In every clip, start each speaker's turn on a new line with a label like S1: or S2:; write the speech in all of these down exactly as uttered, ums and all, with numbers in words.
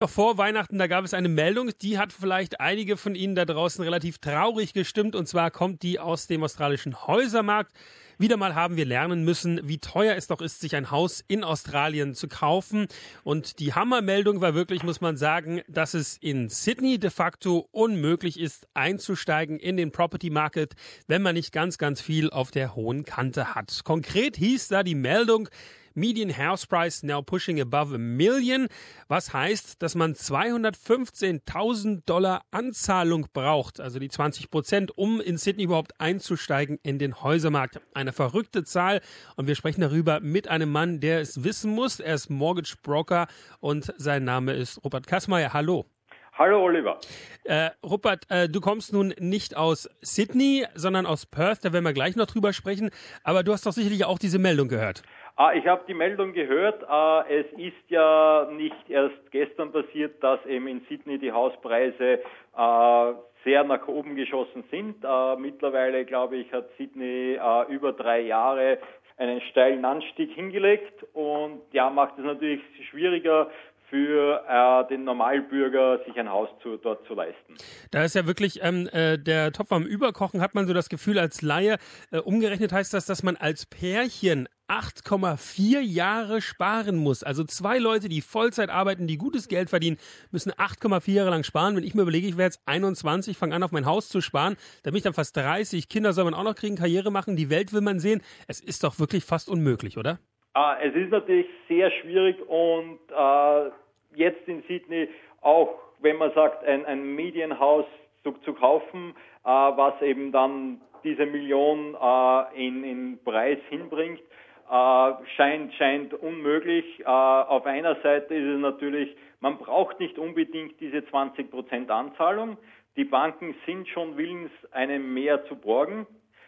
S1: Noch vor Weihnachten, da gab es eine Meldung, die hat vielleicht einige von Ihnen da draußen relativ traurig gestimmt. Und zwar kommt die aus dem australischen Häusermarkt. Wieder mal haben wir lernen müssen, wie teuer es doch ist, sich ein Haus in Australien zu kaufen. Und die Hammermeldung war wirklich, muss man sagen, dass es in Sydney de facto unmöglich ist, einzusteigen in den Property Market, wenn man nicht ganz, ganz viel auf der hohen Kante hat. Konkret hieß da die Meldung: Median House Price now pushing above a million, was heißt, dass man zweihundertfünfzehntausend Dollar Anzahlung braucht, also die zwanzig Prozent, um in Sydney überhaupt einzusteigen in den Häusermarkt. Eine verrückte Zahl, und wir sprechen darüber mit einem Mann, der es wissen muss. Er ist Mortgage Broker und sein Name ist Rupert Kassmeier. Hallo.
S2: Hallo Oliver.
S1: Äh, Rupert, äh, du kommst nun nicht aus Sydney, sondern aus Perth, da werden wir gleich noch drüber sprechen, aber du hast doch sicherlich auch diese Meldung gehört.
S2: Ah, ich habe die Meldung gehört. Äh, es ist ja nicht erst gestern passiert, dass eben in Sydney die Hauspreise äh, sehr nach oben geschossen sind. Äh, mittlerweile, glaube ich, hat Sydney äh, über drei Jahre einen steilen Anstieg hingelegt und ja, macht es natürlich schwieriger für äh, den Normalbürger, sich ein Haus zu, dort zu leisten.
S1: Da ist ja wirklich ähm, äh, der Topf am Überkochen, hat man so das Gefühl als Laie. Äh, umgerechnet heißt das, dass man als Pärchen acht Komma vier Jahre sparen muss. Also zwei Leute, die Vollzeit arbeiten, die gutes Geld verdienen, müssen acht Komma vier Jahre lang sparen. Wenn ich mir überlege, ich wäre jetzt einundzwanzig, fange an, auf mein Haus zu sparen, dann bin ich dann fast dreißig. Kinder soll man auch noch kriegen, Karriere machen, die Welt will man sehen. Es ist doch wirklich fast unmöglich, oder?
S2: Ah, es ist natürlich sehr schwierig und äh, jetzt in Sydney auch, wenn man sagt, ein, ein Medienhaus zu, zu kaufen, äh, was eben dann diese Million äh, in, in Preis hinbringt, äh, scheint, scheint unmöglich. Äh, auf einer Seite ist es natürlich, man braucht nicht unbedingt diese zwanzig Prozent Anzahlung. Die Banken sind schon willens, einem mehr zu borgen.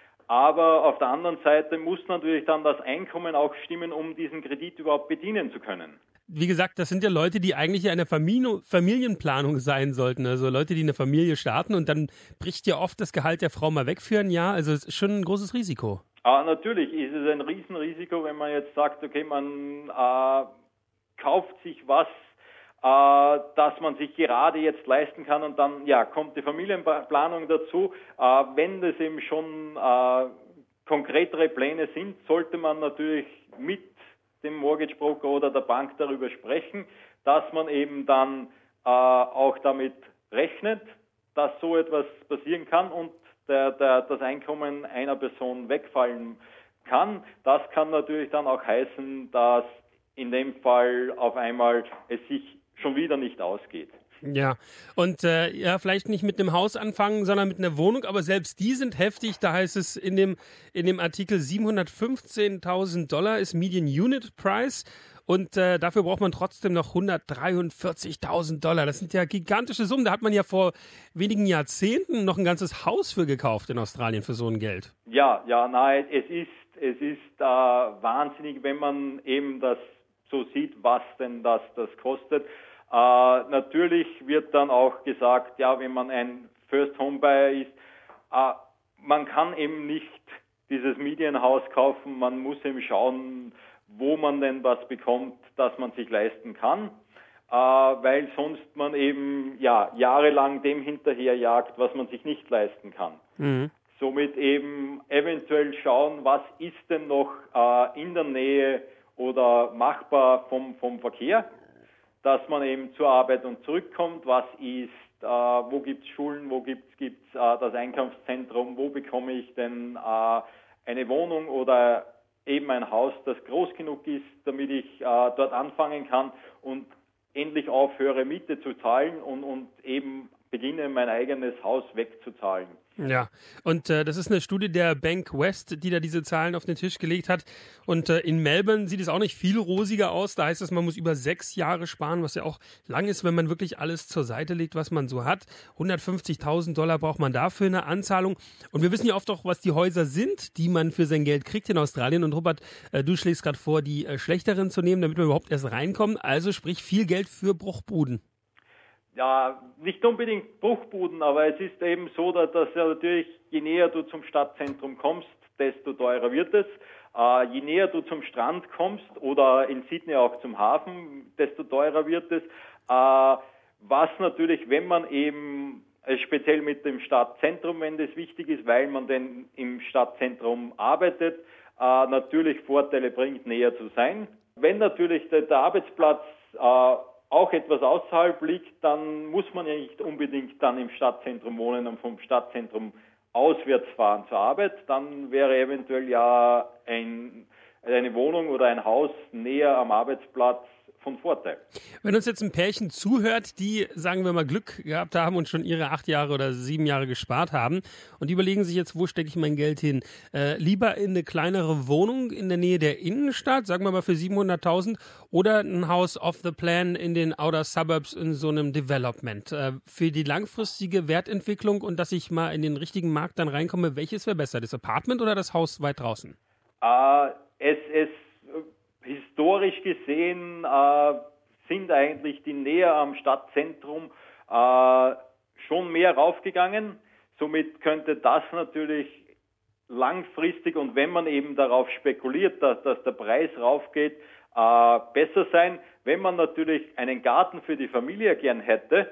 S2: Aber auf der anderen Seite muss natürlich dann das Einkommen auch stimmen, um diesen Kredit überhaupt bedienen zu können.
S1: Wie gesagt, das sind ja Leute, die eigentlich in der Familie, Familienplanung sein sollten. Also Leute, die eine Familie starten, und dann bricht ja oft das Gehalt der Frau mal weg für ein Jahr. Also es ist schon ein großes Risiko.
S2: Ah, natürlich ist es ein Riesenrisiko, wenn man jetzt sagt, okay, man äh, kauft sich was, äh, dass man sich gerade jetzt leisten kann, und dann ja kommt die Familienplanung dazu. Äh, wenn das eben schon äh, konkretere Pläne sind, sollte man natürlich mit dem Mortgage Broker oder der Bank darüber sprechen, dass man eben dann äh, auch damit rechnet, dass so etwas passieren kann und der, der, das Einkommen einer Person wegfallen kann. Das kann natürlich dann auch heißen, dass in dem Fall auf einmal es sich schon wieder nicht ausgeht.
S1: Ja, und äh, ja, vielleicht nicht mit einem Haus anfangen, sondern mit einer Wohnung, aber selbst die sind heftig. Da heißt es in dem, in dem Artikel siebenhundertfünfzehntausend Dollar ist Median Unit Price, und äh, dafür braucht man trotzdem noch hundertdreiundvierzigtausend Dollar. Das sind ja gigantische Summen. Da hat man ja vor wenigen Jahrzehnten noch ein ganzes Haus für gekauft in Australien für so ein Geld.
S2: Ja, ja, nein, es ist, es ist äh, wahnsinnig, wenn man eben das so sieht, was denn das, das kostet. Äh, natürlich wird dann auch gesagt, ja, wenn man ein First Home Buyer ist, äh, man kann eben nicht dieses Medienhaus kaufen, man muss eben schauen, wo man denn was bekommt, das man sich leisten kann, äh, weil sonst man eben ja jahrelang dem hinterherjagt, was man sich nicht leisten kann. Mhm. Somit eben eventuell schauen, was ist denn noch äh, in der Nähe oder machbar vom, vom Verkehr, dass man eben zur Arbeit und zurückkommt, was ist, äh, wo gibt es Schulen, wo gibt es äh, das Einkaufszentrum, wo bekomme ich denn äh, eine Wohnung oder eben ein Haus, das groß genug ist, damit ich äh, dort anfangen kann und endlich aufhöre, Miete zu zahlen und, und eben beginne, mein eigenes Haus wegzuzahlen.
S1: Ja, und äh, das ist eine Studie der Bank West, die da diese Zahlen auf den Tisch gelegt hat. Und äh, in Melbourne sieht es auch nicht viel rosiger aus. Da heißt es, man muss über sechs Jahre sparen, was ja auch lang ist, wenn man wirklich alles zur Seite legt, was man so hat. hundertfünfzigtausend Dollar braucht man dafür eine Anzahlung. Und wir wissen ja oft auch, was die Häuser sind, die man für sein Geld kriegt in Australien. Und Robert, äh, du schlägst gerade vor, die äh, schlechteren zu nehmen, damit wir überhaupt erst reinkommen. Also sprich viel Geld für Bruchbuden.
S2: Ja, nicht unbedingt Bruchbuden, aber es ist eben so, dass, dass ja natürlich, je näher du zum Stadtzentrum kommst, desto teurer wird es. Äh, je näher du zum Strand kommst oder in Sydney auch zum Hafen, desto teurer wird es. Äh, was natürlich, wenn man eben äh, speziell mit dem Stadtzentrum, wenn das wichtig ist, weil man denn im Stadtzentrum arbeitet, äh, natürlich Vorteile bringt, näher zu sein. Wenn natürlich der, der Arbeitsplatz äh, auch etwas außerhalb liegt, dann muss man ja nicht unbedingt dann im Stadtzentrum wohnen und vom Stadtzentrum auswärts fahren zur Arbeit. Dann wäre eventuell ja ein, eine Wohnung oder ein Haus näher am Arbeitsplatz von Vorteil.
S1: Wenn uns jetzt ein Pärchen zuhört, die, sagen wir mal, Glück gehabt haben und schon ihre acht Jahre oder sieben Jahre gespart haben und die überlegen sich jetzt, wo stecke ich mein Geld hin? Äh, lieber in eine kleinere Wohnung in der Nähe der Innenstadt, sagen wir mal für siebenhunderttausend, oder ein Haus off the plan in den Outer Suburbs in so einem Development. Äh, für die langfristige Wertentwicklung und dass ich mal in den richtigen Markt dann reinkomme, welches wäre besser, das Apartment oder das Haus weit draußen?
S2: Äh, es, es Historisch gesehen äh, sind eigentlich die näher am Stadtzentrum äh, schon mehr raufgegangen. Somit könnte das natürlich langfristig und wenn man eben darauf spekuliert, dass, dass der Preis raufgeht, äh, besser sein. Wenn man natürlich einen Garten für die Familie gern hätte,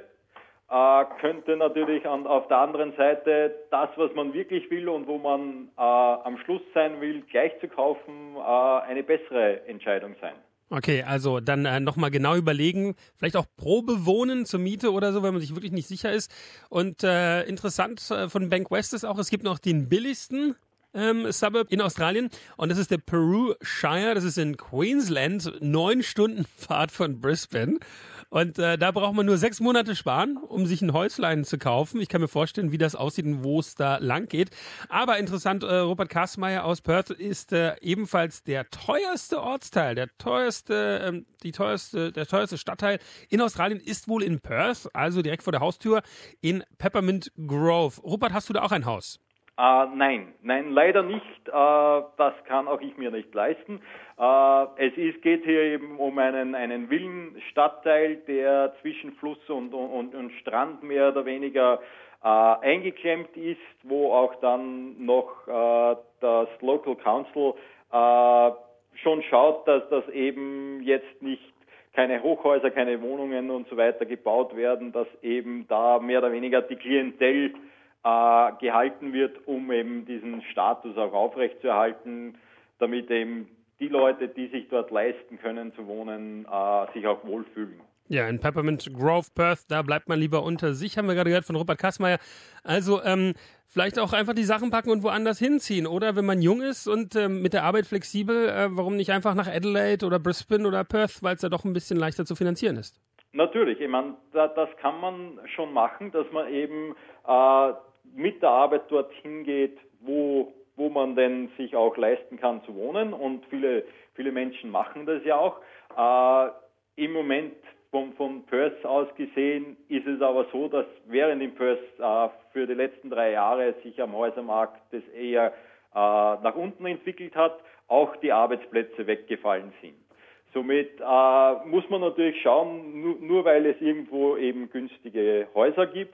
S2: äh, könnte natürlich an, auf der anderen Seite das, was man wirklich will und wo man äh, am Schluss sein will, gleich zu kaufen, äh, eine bessere Entscheidung sein.
S1: Okay, also dann äh, nochmal genau überlegen, vielleicht auch Probe wohnen zur Miete oder so, wenn man sich wirklich nicht sicher ist. Und äh, interessant äh, von Bank West ist auch, es gibt noch den billigsten ähm, Suburb in Australien und das ist der Peru Shire, das ist in Queensland, neun Stunden Fahrt von Brisbane. Und äh, da braucht man nur sechs Monate sparen, um sich ein Häuslein zu kaufen. Ich kann mir vorstellen, wie das aussieht und wo es da lang geht. Aber interessant, äh, Rupert Karsmeier aus Perth ist äh, ebenfalls der teuerste Ortsteil, der teuerste, ähm, die teuerste, der teuerste Stadtteil in Australien ist wohl in Perth, also direkt vor der Haustür in Peppermint Grove. Rupert, hast du da auch ein Haus?
S2: Uh, nein, nein, leider nicht. Uh, das kann auch ich mir nicht leisten. Uh, es ist, geht hier eben um einen, einen Villenstadtteil, der zwischen Fluss und, und, und Strand mehr oder weniger uh, eingeklemmt ist, wo auch dann noch uh, das Local Council uh, schon schaut, dass das eben jetzt nicht keine Hochhäuser, keine Wohnungen und so weiter gebaut werden, dass eben da mehr oder weniger die Klientel Äh, gehalten wird, um eben diesen Status auch aufrechtzuerhalten, damit eben die Leute, die sich dort leisten können zu wohnen, äh, sich auch wohlfühlen.
S1: Ja, in Peppermint Grove, Perth, da bleibt man lieber unter sich, haben wir gerade gehört von Rupert Karsmeier. Also ähm, vielleicht auch einfach die Sachen packen und woanders hinziehen, oder? Wenn man jung ist und ähm, mit der Arbeit flexibel, äh, warum nicht einfach nach Adelaide oder Brisbane oder Perth, weil es da doch ein bisschen leichter zu finanzieren ist?
S2: Natürlich, ich meine, da, das kann man schon machen, dass man eben äh, mit der Arbeit dorthin geht, wo, wo man denn sich auch leisten kann zu wohnen und viele, viele Menschen machen das ja auch. Äh, im Moment von, von Perth aus gesehen ist es aber so, dass während in Perth äh, für die letzten drei Jahre sich am Häusermarkt das eher äh, nach unten entwickelt hat, auch die Arbeitsplätze weggefallen sind. Somit äh, muss man natürlich schauen, nur, nur weil es irgendwo eben günstige Häuser gibt,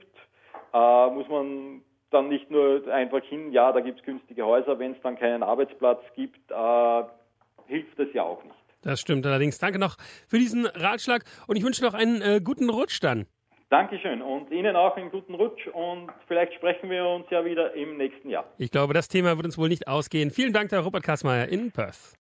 S2: äh, muss man dann nicht nur einfach hin, ja, da gibt es günstige Häuser, wenn es dann keinen Arbeitsplatz gibt, äh, hilft das ja auch nicht.
S1: Das stimmt allerdings. Danke noch für diesen Ratschlag und ich wünsche noch einen äh, guten Rutsch dann.
S2: Dankeschön und Ihnen auch einen guten Rutsch und vielleicht sprechen wir uns ja wieder im nächsten Jahr.
S1: Ich glaube, das Thema wird uns wohl nicht ausgehen. Vielen Dank, Herr Rupert Karsmeier in Perth.